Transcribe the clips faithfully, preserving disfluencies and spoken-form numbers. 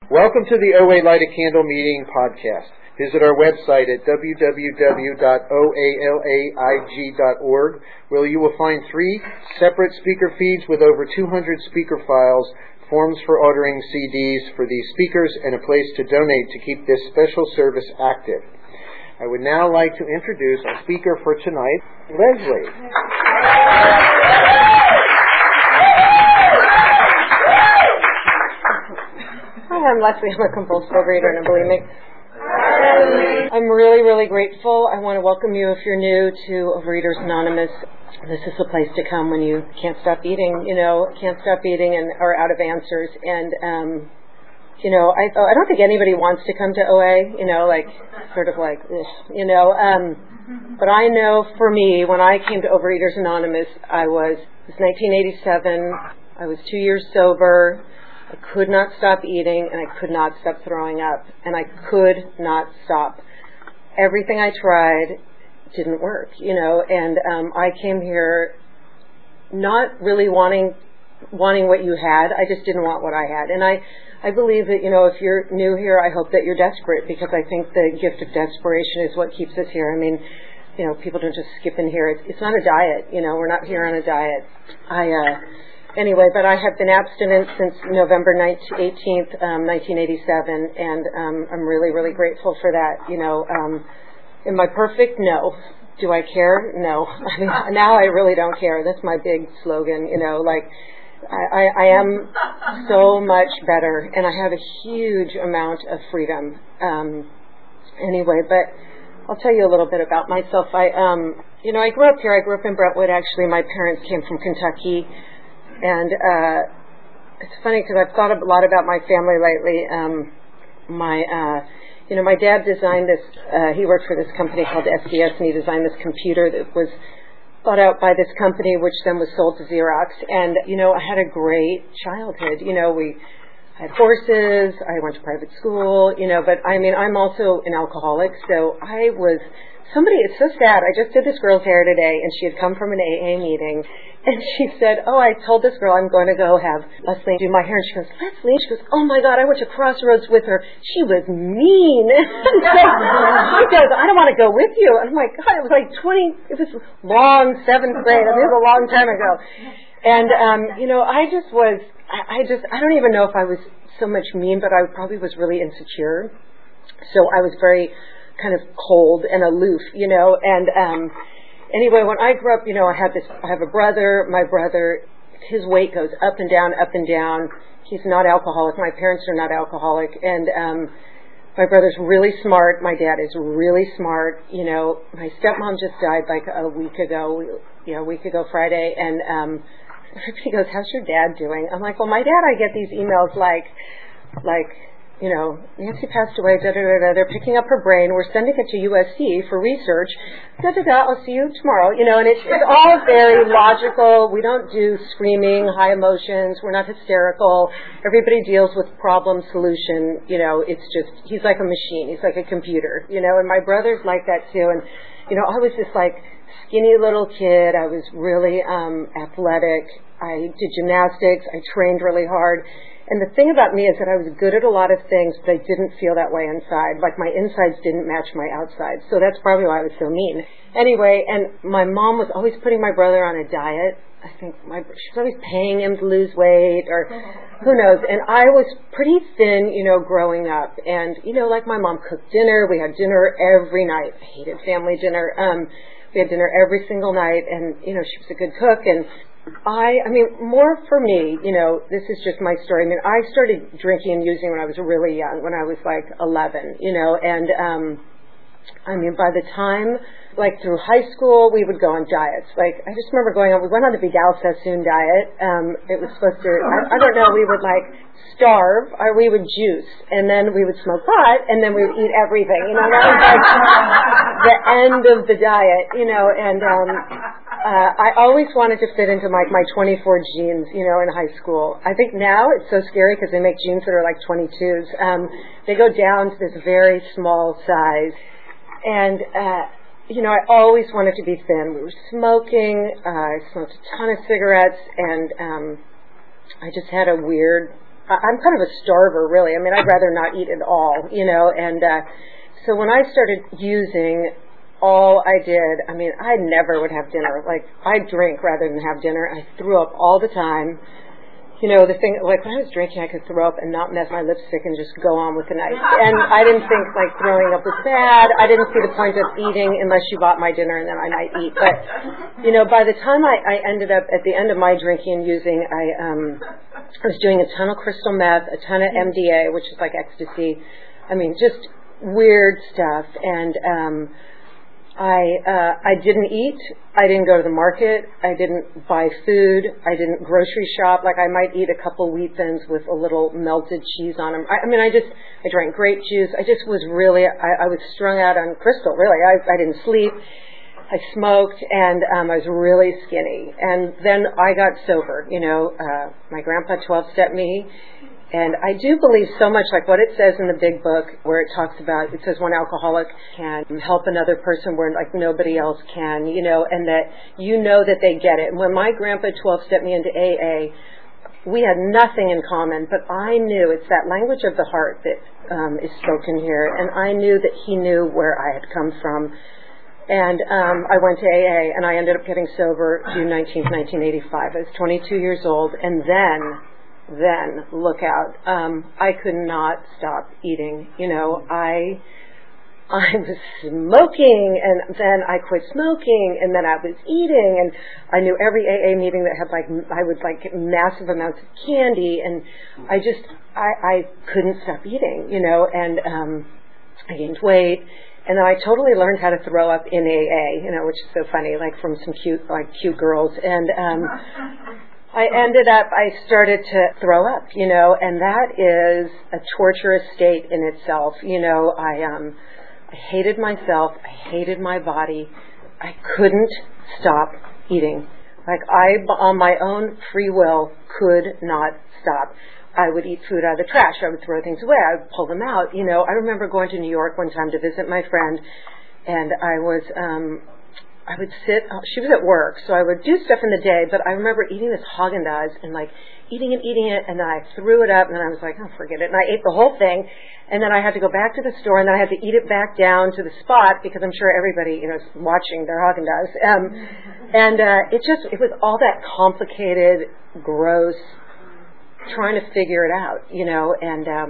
Welcome to the O A Light a Candle Meeting podcast. Visit our website at w w w dot o a laig dot org, where you will find three separate speaker feeds with over two hundred speaker files, forms for ordering C Ds for these speakers, and a place to donate to keep this special service active. I would now like to introduce our speaker for tonight, Leslie. Hi, I'm Leslie. I'm a compulsive overeater and a bulimic. I'm really, really grateful. I want to welcome you if you're new to Overeaters Anonymous. This is the place to come when you can't stop eating, you know, can't stop eating and are out of answers. And, um, you know, I I don't think anybody wants to come to O A, you know, like, sort of like, ugh, you know. Um, but I know for me, when I came to Overeaters Anonymous, I was, it was nineteen eighty-seven. I was two years sober. I could not stop eating, and I could not stop throwing up, and I could not stop. Everything I tried didn't work, you know, and um, I came here not really wanting wanting what you had. I just didn't want what I had, and I, I believe that, you know, if you're new here, I hope that you're desperate, because I think the gift of desperation is what keeps us here. I mean, you know, people don't just skip in here. It's, it's not a diet, you know, we're not here on a diet. I, uh... Anyway, but I have been abstinent since November eighteenth, um, nineteen eighty-seven, and um, I'm really, really grateful for that. You know, um, am I perfect? No. Do I care? No. I mean, now I really don't care. That's my big slogan, you know, like, I, I, I am so much better, and I have a huge amount of freedom. Um, anyway, but I'll tell you a little bit about myself. I, um, you know, I grew up here. I grew up in Brentwood, actually. My parents came from Kentucky. And uh, it's funny because I've thought a lot about my family lately. Um, my, uh, you know, my dad designed this. Uh, he worked for this company called S D S, and he designed this computer that was bought out by this company, which then was sold to Xerox. And you know, I had a great childhood. You know, we had horses. I went to private school. You know, but I mean, I'm also an alcoholic, so I was. Somebody, it's so sad. I just did this girl's hair today, and she had come from an A A meeting, and she said, oh, I told this girl I'm going to go have Leslie do my hair. And she goes, Leslie? She goes, oh, my God, I went to Crossroads with her. She was mean. She goes, I don't want to go with you. And I'm like, God, it was like twenty, it was long, seventh grade. I mean, it was a long time ago. And, um, you know, I just was, I, I just, I don't even know if I was so much mean, but I probably was really insecure. So I was very kind of cold and aloof, you know, and um, anyway, when I grew up, you know, I had this, I have a brother, my brother, his weight goes up and down, up and down. He's not alcoholic. My parents are not alcoholic, and um, my brother's really smart. My dad is really smart. You know, my stepmom just died like a week ago, you know, a week ago Friday, and um, everybody goes, how's your dad doing? I'm like, well, my dad, I get these emails like, like, you know, Nancy passed away, da, da, da, da, they're picking up her brain, we're sending it to U S C for research, da, da, da, I'll see you tomorrow, you know, and it's, it's all very logical. We don't do screaming, high emotions, we're not hysterical, everybody deals with problem solution, you know, it's just, he's like a machine, he's like a computer, you know, and my brother's like that too, and, you know, I was this like skinny little kid, I was really um, athletic, I did gymnastics, I trained really hard. And the thing about me is that I was good at a lot of things, but I didn't feel that way inside. Like my insides didn't match my outsides. So that's probably why I was so mean. Anyway, and my mom was always putting my brother on a diet. I think my, she was always paying him to lose weight or who knows. And I was pretty thin, you know, growing up. And, you know, like my mom cooked dinner. We had dinner every night. I hated family dinner. Um, we had dinner every single night. And, you know, she was a good cook. And I, I mean, more for me, you know, this is just my story. I mean, I started drinking and using when I was really young, when I was like eleven, you know, and, um, I mean, by the time, like through high school, we would go on diets. Like, I just remember going on, we went on the Vidal Sassoon diet. Um, it was supposed to, I, I don't know, we would like starve or we would juice and then we would smoke pot and then we would eat everything, you know, that was like the end of the diet, you know, and, um, Uh, I always wanted to fit into my, my twenty-four jeans, you know, in high school. I think now it's so scary because they make jeans that are like twenty-twos. Um, they go down to this very small size. And, uh, you know, I always wanted to be thin. We were smoking. Uh, I smoked a ton of cigarettes. And um, I just had a weird I'm kind of a starver, really. I mean, I'd rather not eat at all, you know, and uh, so when I started using, all I did, I mean, I never would have dinner. Like, I drink rather than have dinner. I threw up all the time. You know, the thing, like, when I was drinking, I could throw up and not mess my lipstick and just go on with the night. And I didn't think, like, throwing up was bad. I didn't see the point of eating unless you bought my dinner and then I might eat. But, you know, by the time I, I ended up, at the end of my drinking and using, I, um, I was doing a ton of crystal meth, a ton of M D A, which is like ecstasy. I mean, just weird stuff. And, um, I uh, I didn't eat. I didn't go to the market. I didn't buy food. I didn't grocery shop. Like, I might eat a couple wheat thins with a little melted cheese on them. I, I mean, I just I drank grape juice. I just was really I, I was strung out on crystal. Really, I I didn't sleep. I smoked, and um, I was really skinny. And then I got sober. You know, uh, my grandpa twelve-stepped me. And I do believe so much, like what it says in the big book, where it talks about, it says one alcoholic can help another person where like nobody else can, you know, and that you know that they get it. And when my grandpa twelve-stepped me into A A, we had nothing in common, but I knew it's that language of the heart that um, is spoken here, and I knew that he knew where I had come from. And um, I went to A A, and I ended up getting sober June nineteenth, nineteen eighty-five. I was twenty-two years old, and then... then look out. Um, I could not stop eating. You know, I I was smoking, and then I quit smoking, and then I was eating, and I knew every A A meeting that had like I would like get massive amounts of candy, and I just I, I couldn't stop eating. You know, and um, I gained weight. And then I totally learned how to throw up in A A, you know, which is so funny, like from some cute, like cute girls. And um, I ended up, I started to throw up, you know, and that is a torturous state in itself. You know, I um, I hated myself. I hated my body. I couldn't stop eating. Like, I, on my own free will, could not stop. I would eat food out of the trash. I would throw things away. I would pull them out. You know, I remember going to New York one time to visit my friend, and I was, um, I would sit, she was at work, so I would do stuff in the day, but I remember eating this Haagen-Dazs and like eating it, eating it, and then I threw it up, and then I was like, oh, forget it. And I ate the whole thing, and then I had to go back to the store, and then I had to eat it back down to the spot, because I'm sure everybody, you know, is watching their Haagen-Dazs. Um, and uh, it just, it was all that complicated, gross, trying to figure it out, you know, and um,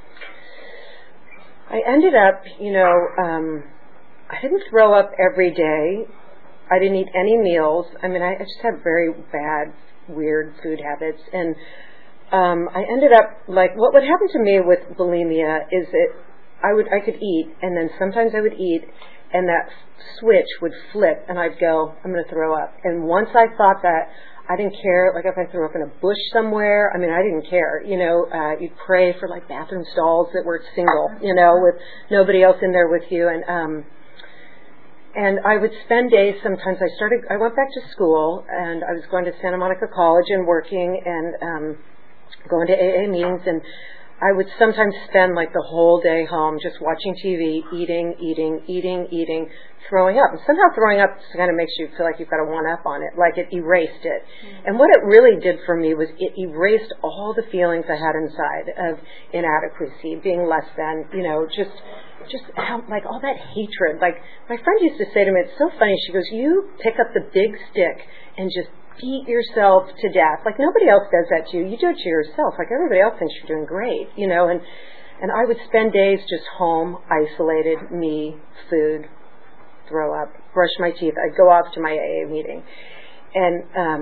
I ended up, you know, um, I didn't throw up every day. I didn't eat any meals. I mean, I, I just had very bad, weird food habits. And um, I ended up, like, what would happen to me with bulimia is that I would, I could eat, and then sometimes I would eat, and that switch would flip, and I'd go, I'm going to throw up. And once I thought that, I didn't care, like if I threw up in a bush somewhere, I mean, I didn't care. You know, uh, you'd pray for, like, bathroom stalls that were single, you know, with nobody else in there with you. And, um, And I would spend days, sometimes I started, I went back to school, and I was going to Santa Monica College and working and um, going to A A meetings, and I would sometimes spend like the whole day home just watching T V, eating, eating, eating, eating, throwing up. And somehow throwing up kind of makes you feel like you've got a one-up on it, like it erased it. Mm-hmm. And what it really did for me was it erased all the feelings I had inside of inadequacy, being less than, you know, just... just how, like all that hatred. Like my friend used to say to me, it's so funny, she goes, you pick up the big stick and just beat yourself to death. Like nobody else does that to you. You do it to yourself. Like everybody else thinks you're doing great, you know. And and I would spend days just home, isolated, me, food, throw up, brush my teeth. I'd go off to my A A meeting. And um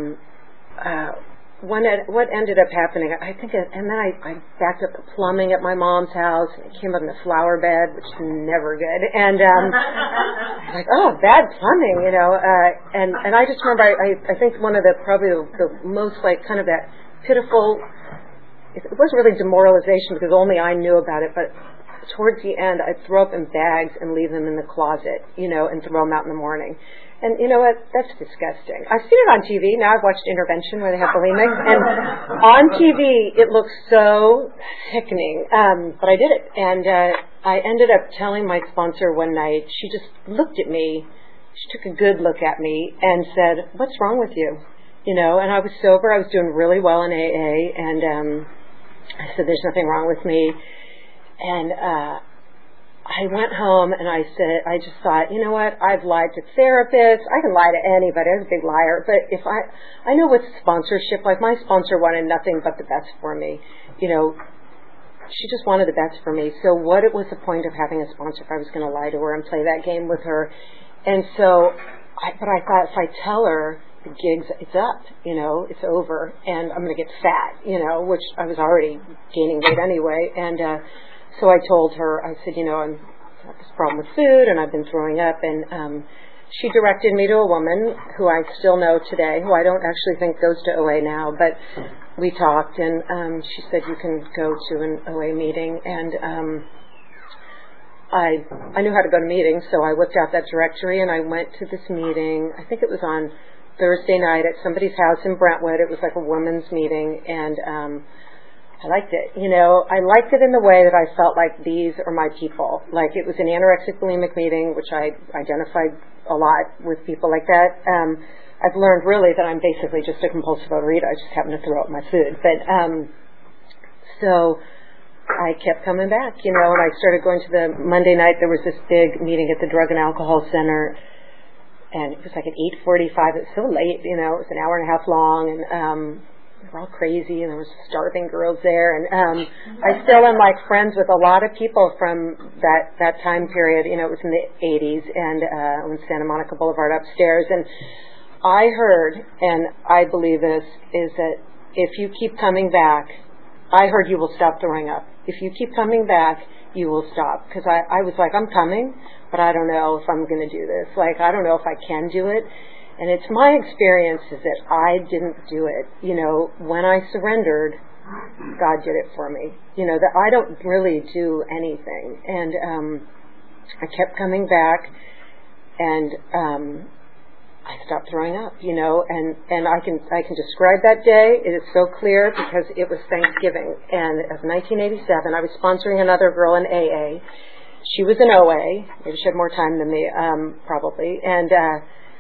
uh When it, what ended up happening, I think, it, and then I, I backed up the plumbing at my mom's house, and it came up in the flower bed, which is never good. And um, like, oh, bad plumbing, you know. Uh, and and I just remember, I, I, I think one of the probably the, the most like kind of that pitiful. It wasn't really demoralization because only I knew about it, but towards the end, I'd throw up in bags and leave them in the closet, you know, and throw them out in the morning. And you know what? That's disgusting. I've seen it on T V. Now I've watched Intervention where they have bulimics. And on T V, it looks so sickening. Um, but I did it. And uh, I ended up telling my sponsor one night, she just looked at me. She took a good look at me and said, what's wrong with you? You know, and I was sober. I was doing really well in A A. And um, I said, there's nothing wrong with me. And uh, I went home and I said, I just thought, you know what, I've lied to therapists. I can lie to anybody. I was a big liar. But if I, I know with sponsorship, like my sponsor wanted nothing but the best for me. You know, she just wanted the best for me. So what it was the point of having a sponsor if I was going to lie to her and play that game with her? And so, I, but I thought if I tell her, the gig's, it's up, you know, it's over, and I'm going to get fat, you know, which I was already gaining weight anyway. And uh, so I told her, I said, you know, I'm, I have this problem with food, and I've been throwing up. And um, she directed me to a woman who I still know today, who I don't actually think goes to O A now, but we talked, and um, she said, you can go to an O A meeting. And um, I I knew how to go to meetings, so I whipped out that directory, and I went to this meeting. I think it was on Thursday night at somebody's house in Brentwood. It was like a women's meeting, and um, I liked it. You know, I liked it in the way that I felt like these are my people. Like it was an anorexic bulimic meeting, which I identified a lot with people like that. Um, I've learned really that I'm basically just a compulsive overeater. I just happen to throw up my food. But um, so I kept coming back, you know, and I started going to the Monday night. There was this big meeting at the Drug and Alcohol Center. And it was like at eight forty-five. It was so late, you know. It was an hour and a half long, and um, we were all crazy, and there was starving girls there. And um, I still am like friends with a lot of people from that that time period. You know, it was in the eighties, and uh, on Santa Monica Boulevard upstairs. And I heard, and I believe this, is that if you keep coming back, I heard you will stop throwing up. If you keep coming back, you will stop. Because I, I was like, I'm coming, but I don't know if I'm going to do this. Like, I don't know if I can do it. And it's my experience is that I didn't do it. You know, when I surrendered, God did it for me. You know, that I don't really do anything. And um, I kept coming back, and um, I stopped throwing up, you know, and, and I can I can describe that day. It is so clear because it was Thanksgiving. And of nineteen eighty-seven, I was sponsoring another girl in A A. She was in O A. Maybe she had more time than me, um, probably. And uh,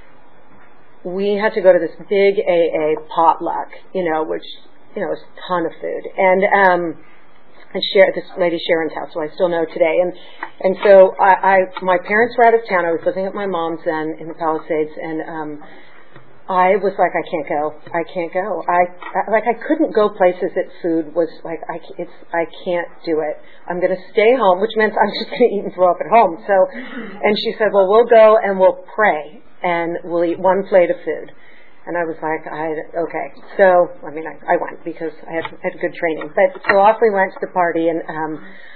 we had to go to this big A A potluck, you know, which, you know, was a ton of food. And um, and share this lady Sharon's house, who I still know today. And and so I, I my parents were out of town. I was living at my mom's then in the Palisades, and um, I was like, I can't go. I can't go. I, I like I couldn't go places that food was like I it's I can't do it. I'm going to stay home, which meant I'm just going to eat and throw up at home. So, and she said, well, we'll go and we'll pray and we'll eat one plate of food. And I was like, I okay. So I mean, I, I went because I had had good training. But so off we went to the party, and um,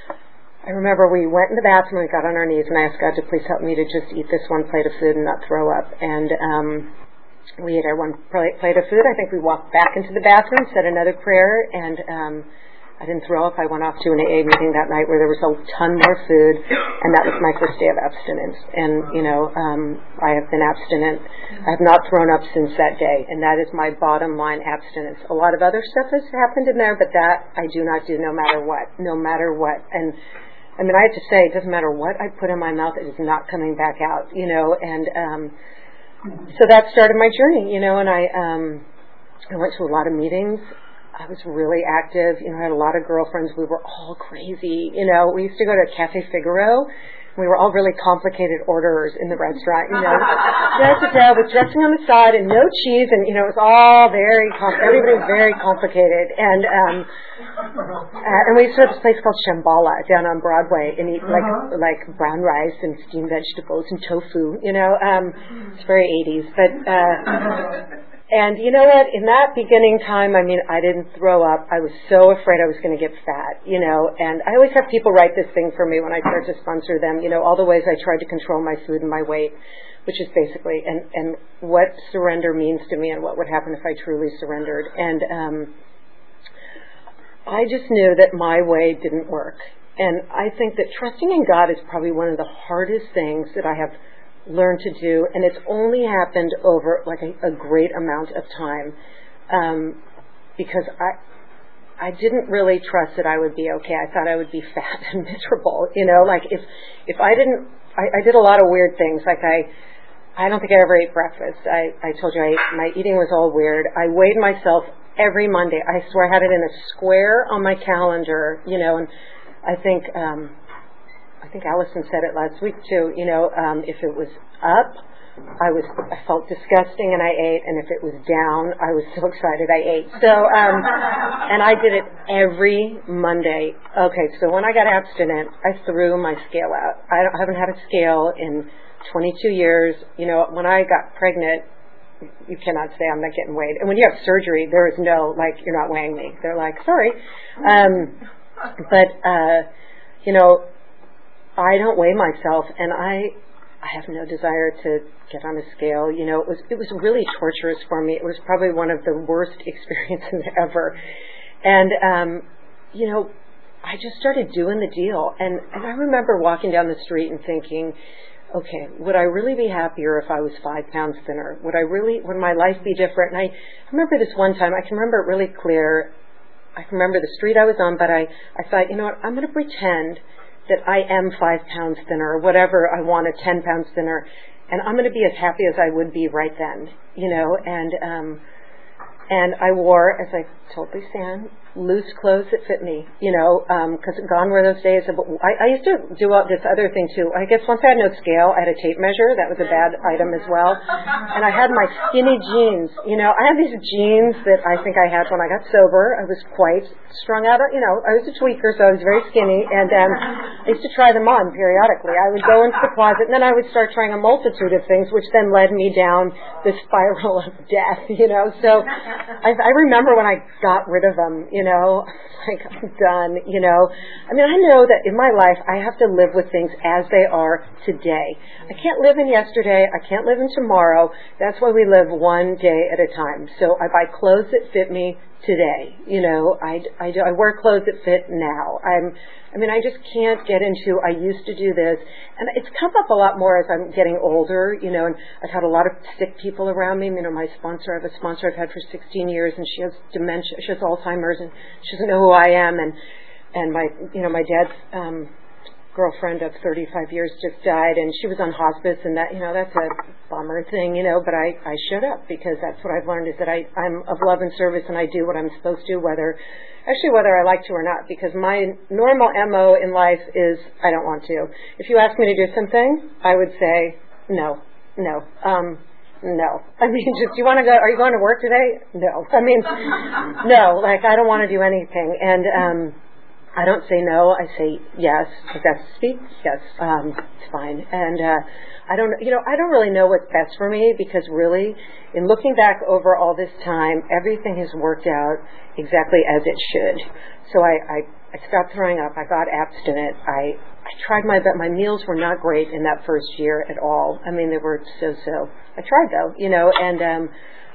I remember we went in the bathroom, we got on our knees, and I asked God to please help me to just eat this one plate of food and not throw up. And um, we ate our one plate of food. I think we walked back into the bathroom, said another prayer, and um, I didn't throw up. I went off to an A A meeting that night where there was a ton more food, and that was my first day of abstinence. And, you know, um, I have been abstinent. I have not thrown up since that day, and that is my bottom line abstinence. A lot of other stuff has happened in there, but that I do not do no matter what, no matter what. And, I mean, I have to say, it doesn't matter what I put in my mouth, it is not coming back out, you know, and um, so that started my journey, you know, and I, um, I went to a lot of meetings. I was really active. You know, I had a lot of girlfriends. We were all crazy. You know, we used to go to Cafe Figaro. We were all really complicated orderers in the restaurant. You know, just a dough with dressing on the side and no cheese, and you know, it was all very com- everybody was very complicated. And um, uh, and we used to have this place called Shambhala down on Broadway, and eat like uh-huh. like brown rice and steamed vegetables and tofu. You know, um, it's very eighties, but. Uh, And you know what? In that beginning time, I mean, I didn't throw up. I was so afraid I was going to get fat, you know. And I always have people write this thing for me when I start to sponsor them, you know, all the ways I tried to control my food and my weight, which is basically, and, and what surrender means to me and what would happen if I truly surrendered. And um, I just knew that my way didn't work. And I think that trusting in God is probably one of the hardest things that I have learn to do, and it's only happened over like a, a great amount of time, um, because I I didn't really trust that I would be okay. I thought I would be fat and miserable, you know, like if if I didn't, I, I did a lot of weird things, like I I don't think I ever ate breakfast. I, I told you I, my eating was all weird. I weighed myself every Monday. I swear I had it in a square on my calendar, you know, and I think, um, I think Allison said it last week too, you know, um, if it was up, I was, I felt disgusting and I ate, and if it was down, I was so excited I ate. So, um, and I did it every Monday. Okay, so when I got abstinent, I threw my scale out. I, don't, I haven't had a scale in twenty-two years. You know, when I got pregnant, you cannot say I'm not getting weighed. And when you have surgery, there is no, like, you're not weighing me. They're like, sorry. Um, but, uh, you know, I don't weigh myself, and I, I have no desire to get on a scale. You know, it was, it was really torturous for me. It was probably one of the worst experiences ever. And, um, you know, I just started doing the deal. And, and I remember walking down the street and thinking, okay, would I really be happier if I was five pounds thinner? Would I really, would my life be different? And I remember this one time, I can remember it really clear. I can remember the street I was on, but I, I thought, you know what, I'm going to pretend that I am five pounds thinner, or whatever I wanted, ten pounds thinner, and I'm going to be as happy as I would be right then, you know, and, um, and I wore, as I told Lisanne, loose clothes that fit me, you know, because um, gone were those days. Of, I, I used to do all this other thing too. I guess once I had no scale, I had a tape measure. That was a bad item as well. And I had my skinny jeans. You know, I had these jeans that I think I had when I got sober. I was quite strung out. You know, I was a tweaker, so I was very skinny. And um, I used to try them on periodically. I would go into the closet, and then I would start trying a multitude of things, which then led me down the spiral of death, you know. So I, I remember when I got rid of them, you know. know, like, I'm done, you know. I mean, I know that in my life I have to live with things as they are today. I can't live in yesterday. I can't live in tomorrow. That's why we live one day at a time. So I buy clothes that fit me today. You know, I, I, do, I wear clothes that fit now. I'm, I mean, I just can't get into, I used to do this. And it's come up a lot more as I'm getting older, you know, and I've had a lot of sick people around me. You know, my sponsor, I have a sponsor I've had for sixteen years, and she has dementia, she has Alzheimer's, and she doesn't know who I am. And, and my, you know, my dad's, um, girlfriend of thirty-five years just died, and she was on hospice, and that, you know, that's a bummer thing, you know, but I, I showed up because that's what I've learned is that I, I'm of love and service, and I do what I'm supposed to, whether, actually whether I like to or not, because my normal M O in life is I don't want to. If you ask me to do something, I would say no, no, um, no. I mean, just, do you want to go, are you going to work today? No. I mean, no, like, I don't want to do anything, and, um, I don't say no, I say yes. If that's speak, yes, um, it's fine. And uh, I don't, you know, I don't really know what's best for me, because really, in looking back over all this time, everything has worked out exactly as it should. So I, I, I stopped throwing up. I got abstinent. I, I tried my best. My meals were not great in that first year at all. I mean, they were so-so. I tried though, you know, and um,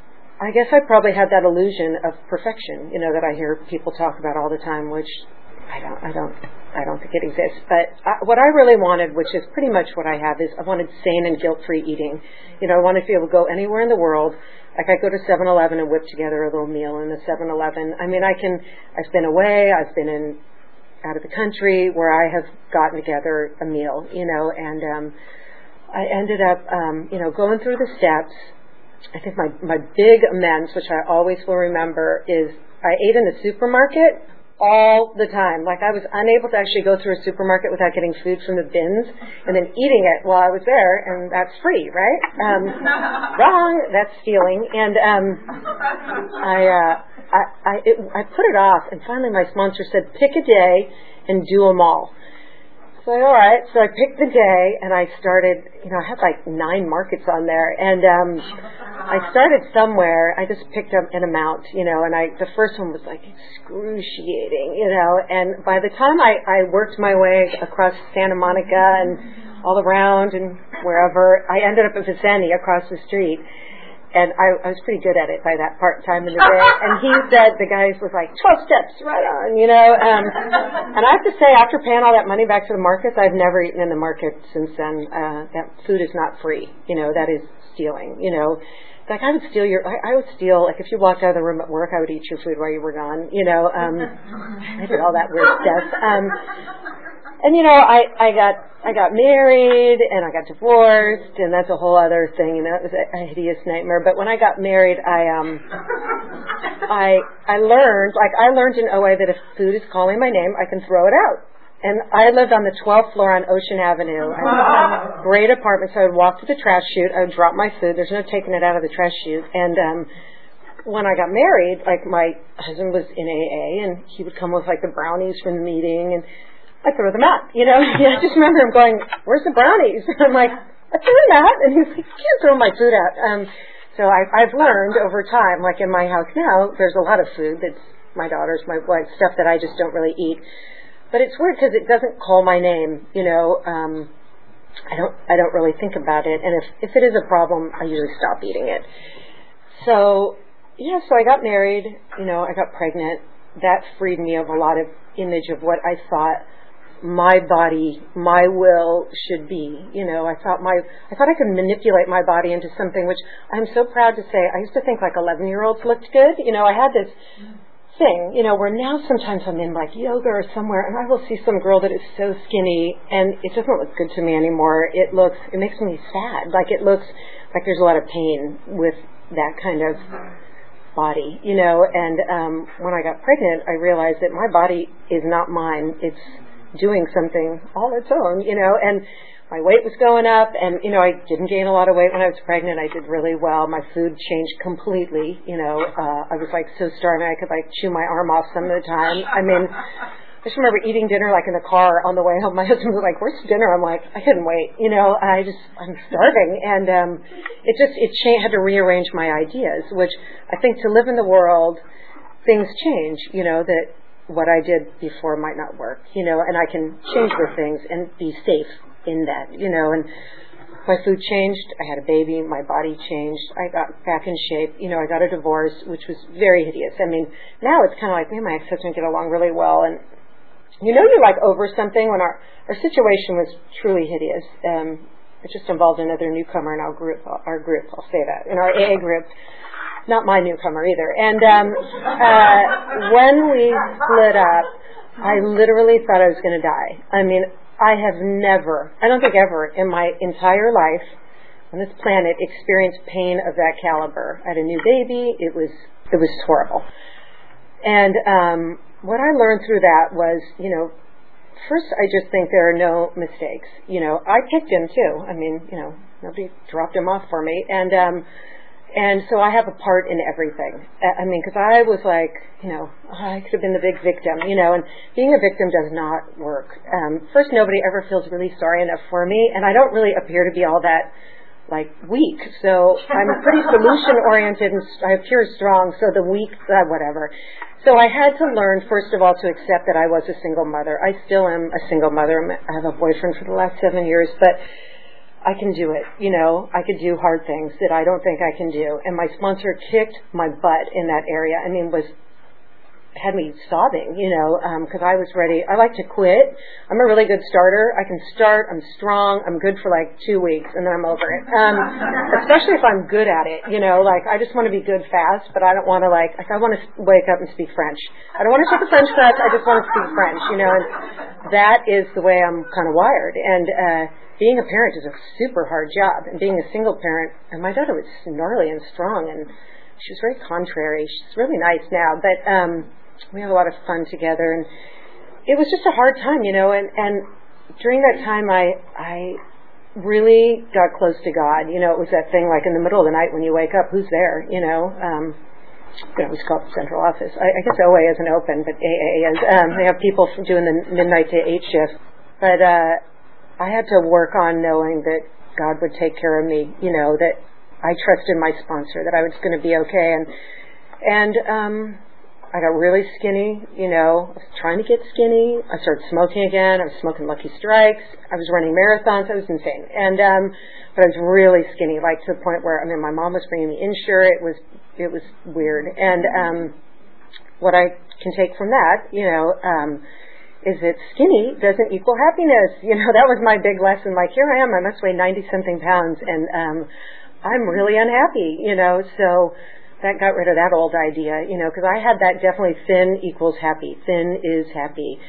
I guess I probably had that illusion of perfection, you know, that I hear people talk about all the time, which I don't, I don't, I don't think it exists. But I, what I really wanted, which is pretty much what I have, is I wanted sane and guilt-free eating. You know, I wanted to be able to go anywhere in the world. Like I go to seven eleven and whip together a little meal in the seven eleven. I mean, I can. I've been away. I've been in out of the country where I have gotten together a meal. You know, and um, I ended up, um, you know, going through the steps. I think my my big amends, which I always will remember, is I ate in the supermarket all the time. Like, I was unable to actually go through a supermarket without getting food from the bins and then eating it while I was there, and that's free, right? Um, wrong, that's stealing. And um, I, uh, I, I, it, I put it off, and finally my sponsor said, pick a day and do them all. So, all right, so I picked the day, and I started, you know, I had like nine markets on there, and um, I started somewhere. I just picked up an amount, you know, and I the first one was like excruciating, you know, and by the time I, I worked my way across Santa Monica and all around and wherever, I ended up at Vicente across the street. And I, I was pretty good at it by that part time in the day. And he said, the guys was like, twelve steps, right on, you know. Um, and I have to say, after paying all that money back to the markets, I've never eaten in the market since then. Uh, that food is not free. You know, that is stealing, you know. Like, I would steal your, I, I would steal, like, if you walked out of the room at work, I would eat your food while you were gone, you know. Um, I did all that weird stuff. Um, and, you know, I, I got, I got married, and I got divorced, and that's a whole other thing, you know, it was a, a hideous nightmare. But when I got married, I, um, I I learned, like I learned in O A that if food is calling my name, I can throw it out. And I lived on the twelfth floor on Ocean Avenue. I had a great apartment, so I would walk to the trash chute. I would drop my food. There's no taking it out of the trash chute. And um, when I got married, like my husband was in A A, and he would come with like the brownies from the meeting, and I throw them out. You know, I just remember him going, "Where's the brownies?" And I'm like, "I threw them out." And he's like, "You can't throw my food out." Um, so I, I've learned over time, like in my house now, there's a lot of food that's my daughter's, my wife's, stuff that I just don't really eat. But it's weird because it doesn't call my name, you know. Um, I don't, I don't really think about it, and if if it is a problem, I usually stop eating it. So yeah, so I got married, you know, I got pregnant. That freed me of a lot of image of what I thought my body, my will should be. You know, I thought my, I thought I could manipulate my body into something which I'm so proud to say. I used to think like eleven-year-olds looked good. You know, I had this thing, you know, where now sometimes I'm in like yoga or somewhere and I will see some girl that is so skinny and it doesn't look good to me anymore. It looks, it makes me sad. Like it looks like there's a lot of pain with that kind of body, you know, and um, when I got pregnant, I realized that my body is not mine. It's doing something all its own, you know, and my weight was going up, and, you know, I didn't gain a lot of weight when I was pregnant. I did really well. My food changed completely, you know. Uh, I was, like, so starving I could, like, chew my arm off some of the time. I mean, I just remember eating dinner, like, in the car on the way home. My husband was like, "Where's dinner?" I'm like, I couldn't wait, you know. I just, I'm starving. And um, it just, it cha- had to rearrange my ideas, which I think to live in the world, things change, you know, that what I did before might not work, you know, and I can change with things and be safe in that, you know, and my food changed. I had a baby. My body changed. I got back in shape. You know, I got a divorce, which was very hideous. I mean, now it's kind of like, me and my ex-husband get along really well, and you know, you're like over something when our, our situation was truly hideous. Um, it just involved another newcomer in our group, our group, I'll say that, in our A A group. Not my newcomer either. And um, uh, when we split up, I literally thought I was going to die. I mean, I have never, I don't think ever in my entire life on this planet experienced pain of that caliber. I had a new baby. It was, it was horrible. And um, what I learned through that was, you know, first I just think there are no mistakes. You know, I picked him too. I mean, you know, nobody dropped him off for me. And, um, And so I have a part in everything. I mean, because I was like, you know, I could have been the big victim, you know, and being a victim does not work. Um, first, nobody ever feels really sorry enough for me, and I don't really appear to be all that, like, weak. So I'm pretty solution-oriented, and I appear strong, so the weak, uh, whatever. So I had to learn, first of all, to accept that I was a single mother. I still am a single mother. I have a boyfriend for the last seven years, but I can do it, you know. I could do hard things that I don't think I can do. And my sponsor kicked my butt in that area. I mean, was had me sobbing, you know, because um, I was ready. I like to quit. I'm a really good starter. I can start. I'm strong. I'm good for like two weeks, and then I'm over it. Um, especially if I'm good at it, you know. Like I just want to be good fast, but I don't want to like. Like I want to wake up and speak French. I don't want to take a French class. I just want to speak French, you know. And that is the way I'm kind of wired. And uh, being a parent is a super hard job, and being a single parent. And my daughter was gnarly and strong, and she was very contrary. She's really nice now, but. um We have a lot of fun together, and it was just a hard time, you know, and, and during that time I I really got close to God. You know, it was that thing like in the middle of the night when you wake up, who's there, you know? Um, you know, it was called the central office. I, I guess O A isn't open, but A A is. Um, they have people doing the midnight to eight shift. But uh, I had to work on knowing that God would take care of me, you know, that I trusted my sponsor, that I was going to be okay. And, and, um, I got really skinny, you know, I was trying to get skinny. I started smoking again. I was smoking Lucky Strikes. I was running marathons. I was insane. And, um, but I was really skinny, like to the point where, I mean, my mom was bringing me Ensure. It was, it was weird. And, um, what I can take from that, you know, um, is that skinny doesn't equal happiness. You know, that was my big lesson. Like, here I am. I must weigh ninety something pounds, and, um, I'm really unhappy, you know, so, that got rid of that old idea, you know, because I had that definitely thin equals happy. Thin is happy.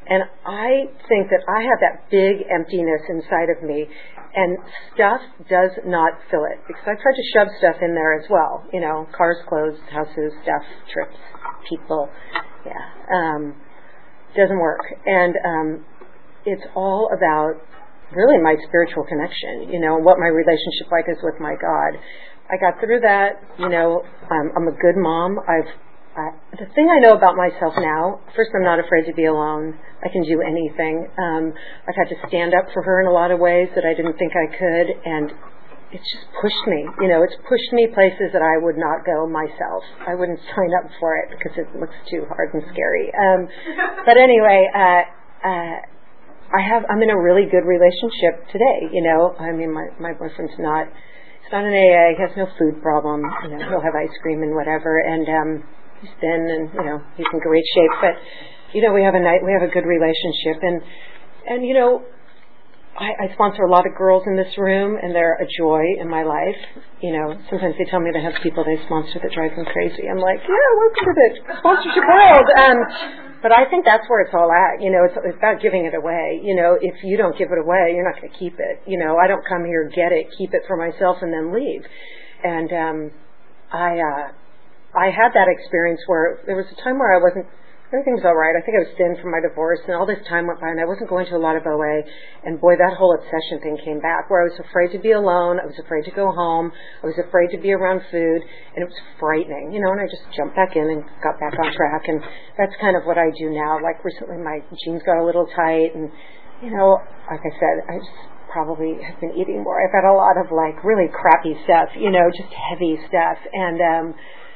And I think that I have that big emptiness inside of me, and stuff does not fill it. Because I tried to shove stuff in there as well. You know, cars, clothes, houses, stuff, trips, people. Yeah. Um, doesn't work. And um, it's all about really my spiritual connection, you know, what my relationship like is with my God. I got through that, you know, um, I'm a good mom. I've I, the thing I know about myself now, first, I'm not afraid to be alone. I can do anything. Um, I've had to stand up for her in a lot of ways that I didn't think I could, and it's just pushed me. You know, it's pushed me places that I would not go myself. I wouldn't sign up for it because it looks too hard and scary. Um, but anyway, uh, uh, I have. I'm in a really good relationship today. You know, I mean, my my boyfriend's not. He's not an A A. He has no food problem. You know, he'll have ice cream and whatever, and. um He's thin and, you know, he's in great shape. But, you know, we have a night, we have a good relationship. And, and you know, I, I sponsor a lot of girls in this room, and they're a joy in my life. You know, sometimes they tell me they have people they sponsor that drive them crazy. I'm like, yeah, welcome to the sponsorship world. Um, but I think that's where it's all at. You know, it's, it's about giving it away. You know, if you don't give it away, you're not going to keep it. You know, I don't come here, get it, keep it for myself, and then leave. And um, I... uh I had that experience where there was a time where I wasn't, everything was all right. I think I was thin from my divorce, and all this time went by, and I wasn't going to a lot of O A. And boy, that whole obsession thing came back, where I was afraid to be alone. I was afraid to go home. I was afraid to be around food, and it was frightening, you know. And I just jumped back in and got back on track. And that's kind of what I do now. Like recently, my jeans got a little tight, and you know, like I said, I just probably have been eating more. I've had a lot of like really crappy stuff, you know, just heavy stuff, and um.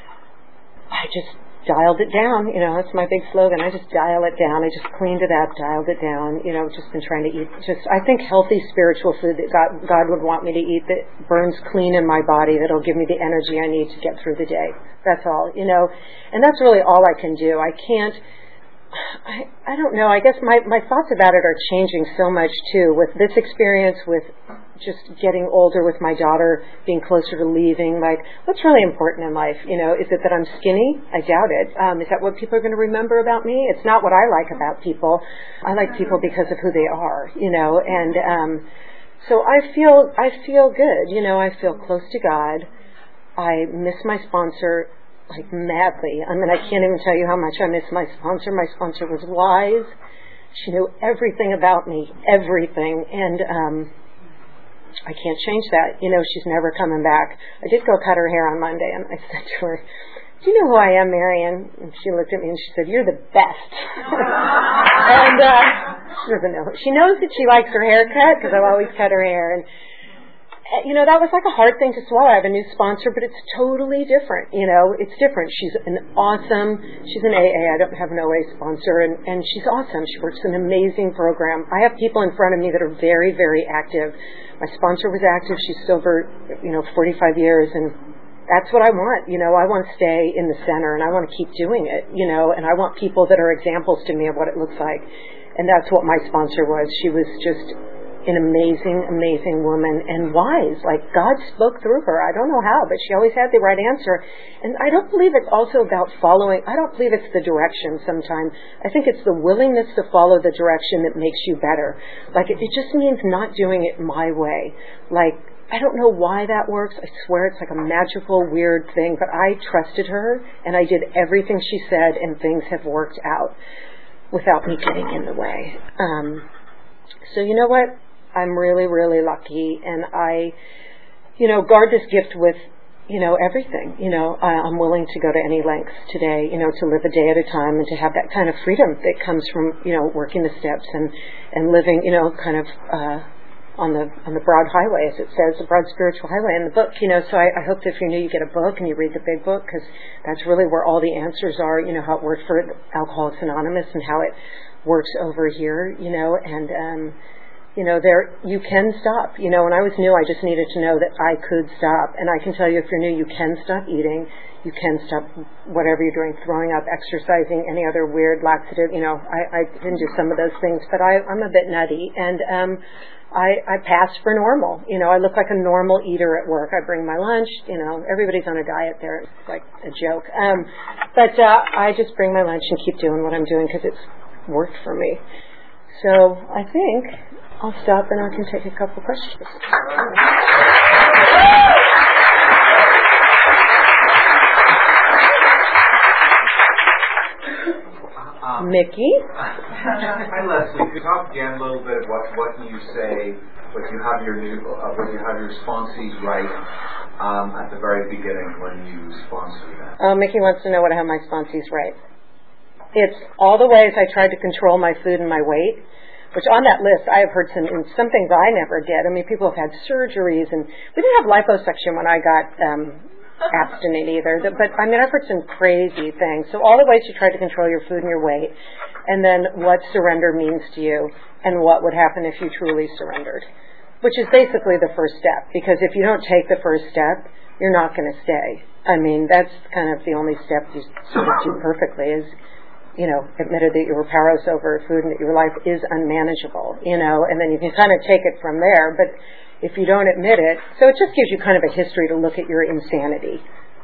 I just dialed it down, you know, that's my big slogan. I just dial it down. I just cleaned it up, dialed it down, you know, just been trying to eat just, I think, healthy spiritual food that God, God would want me to eat that burns clean in my body, that'll give me the energy I need to get through the day. That's all, you know, and that's really all I can do. I can't, I, I don't know, I guess my, my thoughts about it are changing so much, too, with this experience, with just getting older, with my daughter being closer to leaving. Like, what's really important in life? You know, is it that I'm skinny? I doubt it. Um, is that what people are going to remember about me? It's not what I like about people. I like people because of who they are, you know, and um, so I feel, I feel good, you know, I feel close to God. I miss my sponsor like madly. I mean, I can't even tell you how much I miss my sponsor. My sponsor was wise. She knew everything about me, everything, and um, I can't change that. You know, she's never coming back. I did go cut her hair on Monday, and I said to her, do you know who I am, Marion? And she looked at me and she said, you're the best. and uh, she doesn't know. She knows that she likes her haircut because I've always cut her hair. And, uh, you know, that was like a hard thing to swallow. I have a new sponsor, but it's totally different. You know, it's different. She's an awesome, she's an A A. I don't have an O A sponsor, and, and she's awesome. She works an amazing program. I have people in front of me that are very, very active. My sponsor was active. She's sober, you know, forty-five years, and that's what I want. You know, I want to stay in the center, and I want to keep doing it, you know, and I want people that are examples to me of what it looks like. And that's what my sponsor was. She was just an amazing, amazing woman and wise. Like, God spoke through her. I don't know how, but she always had the right answer. And I don't believe it's also about following. I don't believe it's the direction sometimes. I think it's the willingness to follow the direction that makes you better. Like, it, it just means not doing it my way. Like, I don't know why that works. I swear it's like a magical, weird thing, but I trusted her and I did everything she said, and things have worked out without me getting in the way. Um, so you know what? I'm really, really lucky, and I, you know, guard this gift with, you know, everything. You know, I, I'm willing to go to any lengths today, you know, to live a day at a time and to have that kind of freedom that comes from, you know, working the steps and, and living, you know, kind of uh, on the on the broad highway, as it says, the broad spiritual highway in the book. You know, so I, I hope that if you're new, you get a book and you read the big book, because that's really where all the answers are. You know, how it worked for Alcoholics Anonymous and how it works over here. You know, and um, you know, there you can stop. You know, when I was new, I just needed to know that I could stop. And I can tell you, if you're new, you can stop eating. You can stop whatever you're doing, throwing up, exercising, any other weird laxative. You know, I, I didn't do some of those things, but I, I'm a bit nutty. And um, I, I pass for normal. You know, I look like a normal eater at work. I bring my lunch. You know, everybody's on a diet there. It's like a joke. Um, but uh, I just bring my lunch and keep doing what I'm doing because it's worked for me. So I think I'll stop and I can take a couple questions. Um, Mickey? Hi, Leslie. Could you talk again a little bit about what you say, what you have your new, uh, what you have your responses right um, at the very beginning when you sponsor that? Oh, Mickey wants to know what I have my sponsees right. It's all the ways I tried to control my food and my weight, which on that list I have heard some some things I never did. I mean, people have had surgeries, and we didn't have liposuction when I got um, abstinent either. But I mean, I've heard some crazy things. So all the ways you try to control your food and your weight, and then what surrender means to you, and what would happen if you truly surrendered, which is basically the first step. Because if you don't take the first step, you're not going to stay. I mean, that's kind of the only step you sort of do perfectly is, you know, admitted that you were powerless over food and that your life is unmanageable, you know, and then you can kind of take it from there. But if you don't admit it, so it just gives you kind of a history to look at your insanity.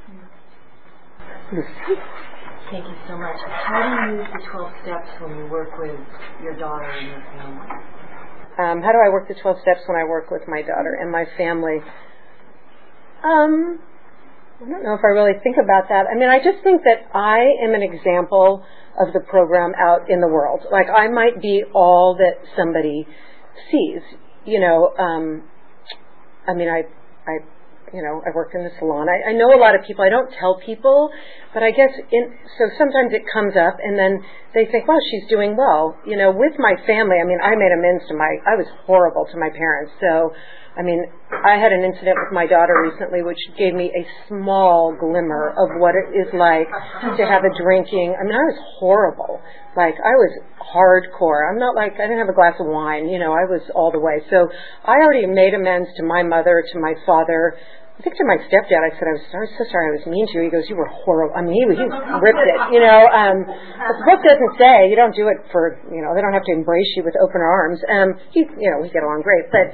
Thank you so much. How do you use the twelve steps when you work with your daughter and your family? Um, how do I work the twelve steps when I work with my daughter and my family? Um... I don't know if I really think about that. I mean, I just think that I am an example of the program out in the world. Like, I might be all that somebody sees. You know, um, I mean, I, I, you know, I work in the salon. I, I know a lot of people. I don't tell people, but I guess in, so sometimes it comes up and then they think, wow, she's doing well. You know, with my family, I mean, I made amends to my, I was horrible to my parents. So, I mean, I had an incident with my daughter recently which gave me a small glimmer of what it is like to have a drinking. I mean, I was horrible. Like, I was hardcore. I'm not like, I didn't have a glass of wine. You know, I was all the way. So I already made amends to my mother, to my father. I think to my stepdad, I said, I was, I was so sorry I was mean to you. He goes, you were horrible. I mean, he, he ripped it, you know. Um, but the book doesn't say, you don't do it for, you know, they don't have to embrace you with open arms. Um, he, you know, we get along great. But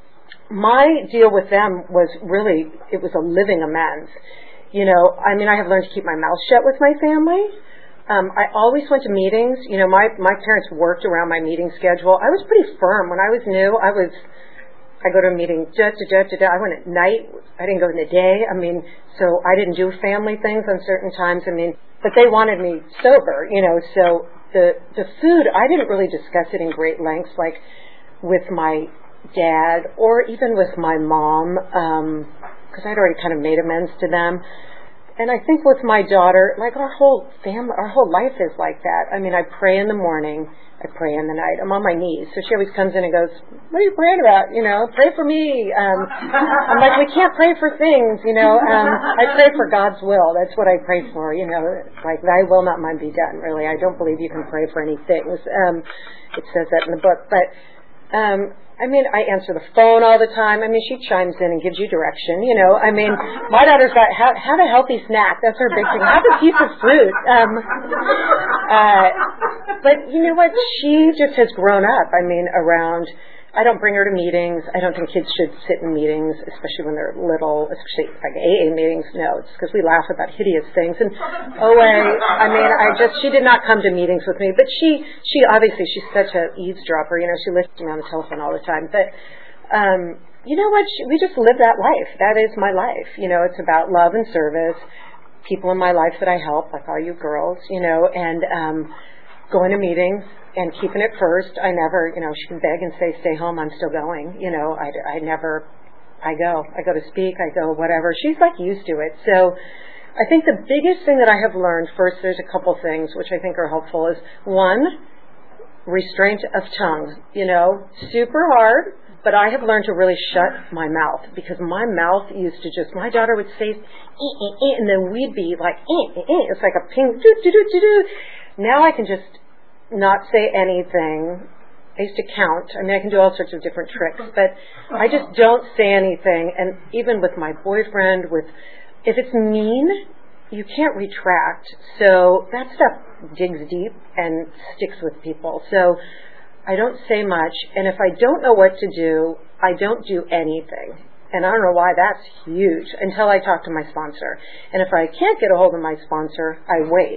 my deal with them was really, it was a living amends. You know, I mean, I have learned to keep my mouth shut with my family. Um, I always went to meetings. You know, my, my parents worked around my meeting schedule. I was pretty firm. When I was new, I was, I go to a meeting, da, da, da, da, da. I went at night. I didn't go in the day. I mean, so I didn't do family things on certain times. I mean, but they wanted me sober, you know, so the, the food, I didn't really discuss it in great lengths, like with my dad or even with my mom, because um, I'd already kind of made amends to them. And I think with my daughter, like our whole family, our whole life is like that. I mean, I pray in the morning, I pray in the night. I'm on my knees. So she always comes in and goes, what are you praying about? You know, pray for me. Um, I'm like, we can't pray for things, you know. Um, I pray for God's will. That's what I pray for, you know. Like, thy will, not mine, be done, really. I don't believe you can pray for any things. Um, it says that in the book. But, um, I mean, I answer the phone all the time. I mean, she chimes in and gives you direction, you know. I mean, my daughter's got, have, have a healthy snack. That's her big thing. Have a piece of fruit. Um, uh, but you know what? She just has grown up. I mean, around, I don't bring her to meetings. I don't think kids should sit in meetings, especially when they're little, especially like A A meetings. No, it's because we laugh about hideous things. And O A, I mean, I just, she did not come to meetings with me, but she, she obviously, she's such an eavesdropper. You know, she listens to me on the telephone all the time. But, um, you know what? She, we just live that life. That is my life. You know, it's about love and service, people in my life that I help, like all you girls, you know, and, um, going to meetings and keeping it first. I never, you know, she can beg and say, stay home, I'm still going. You know, I, I never, I go. I go to speak, I go whatever. She's like used to it. So I think the biggest thing that I have learned, first there's a couple things which I think are helpful, is one, restraint of tongue. You know, super hard, but I have learned to really shut my mouth, because my mouth used to just, my daughter would say, eh, eh, eh, and then we'd be like, eh, eh, eh. It's like a ping, do, do, do, do, do. Now I can just not say anything. I used to count. I mean, I can do all sorts of different tricks, but I just don't say anything. And even with my boyfriend, with if it's mean, you can't retract. So that stuff digs deep and sticks with people. So I don't say much. And if I don't know what to do, I don't do anything. And I don't know why that's huge until I talk to my sponsor. And if I can't get a hold of my sponsor, I wait.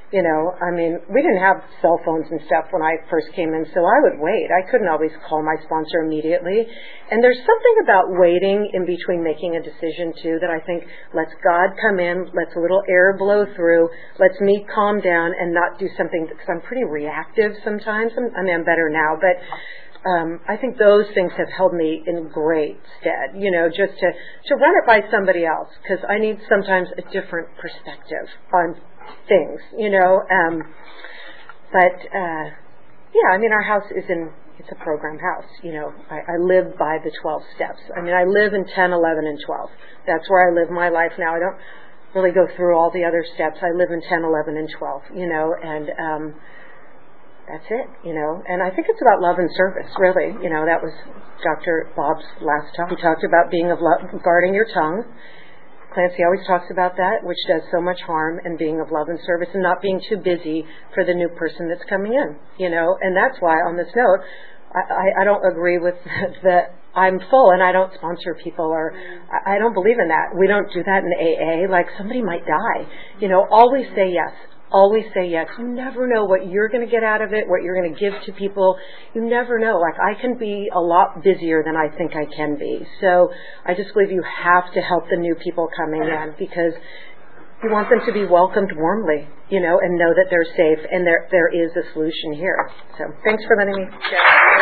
You know, I mean, we didn't have cell phones and stuff when I first came in, so I would wait. I couldn't always call my sponsor immediately. And there's something about waiting in between making a decision, too, that I think lets God come in, lets a little air blow through, lets me calm down and not do something, because I'm pretty reactive sometimes. I'm, I mean, I'm better now, but um, I think those things have held me in great stead, you know, just to, to run it by somebody else, because I need sometimes a different perspective on things, you know, um, but, uh, yeah, I mean, our house is in, it's a program house, you know, I, I live by the twelve steps. I mean, I live in ten, eleven, and twelve. That's where I live my life now. I don't really go through all the other steps. I live in ten, eleven, and twelve, you know, and, um, that's it, you know, and I think it's about love and service, really, you know, that was Doctor Bob's last talk. He talked about being of love, guarding your tongue. Clancy always talks about that, which does so much harm, and being of love and service and not being too busy for the new person that's coming in, you know. And that's why, on this note, I, I, I don't agree with the I'm full and I don't sponsor people, or I, I don't believe in that. We don't do that in A A. Like, somebody might die. You know, always say yes. Always say yes. You never know what you're going to get out of it, what you're going to give to people. You never know. Like, I can be a lot busier than I think I can be. So I just believe you have to help the new people coming in, because you want them to be welcomed warmly, you know, and know that they're safe and there there is a solution here. So thanks for letting me share.